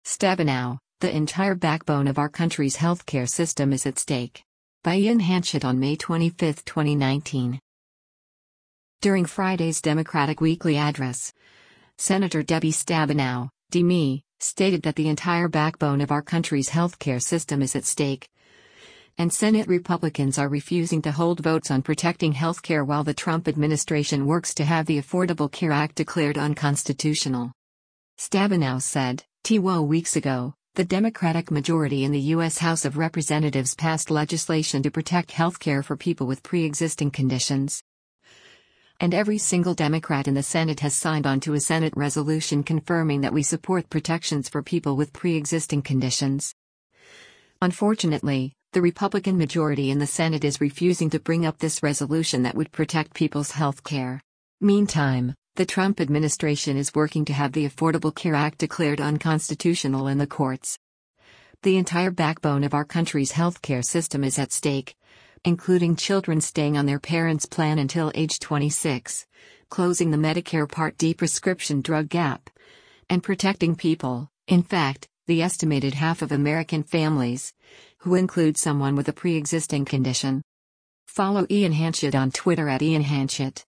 Stabenow, the entire backbone of our country's healthcare system is at stake. By Ian Hanchett on May 25, 2019. During Friday's Democratic Weekly Address, Senator Debbie Stabenow, D.Me., stated that the entire backbone of our country's healthcare system is at stake, and Senate Republicans are refusing to hold votes on protecting healthcare while the Trump administration works to have the Affordable Care Act declared unconstitutional. Stabenow said, 2 weeks ago, the Democratic majority in the U.S. House of Representatives passed legislation to protect healthcare for people with pre-existing conditions. And every single Democrat in the Senate has signed on to a Senate resolution confirming that we support protections for people with pre-existing conditions. Unfortunately, the Republican majority in the Senate is refusing to bring up this resolution that would protect people's health care. Meantime, the Trump administration is working to have the Affordable Care Act declared unconstitutional in the courts. The entire backbone of our country's healthcare system is at stake, including children staying on their parents' plan until age 26, closing the Medicare Part D prescription drug gap, and protecting people, in fact, the estimated half of American families, who include someone with a pre-existing condition. Follow Ian Hanchett on Twitter @IanHanchett.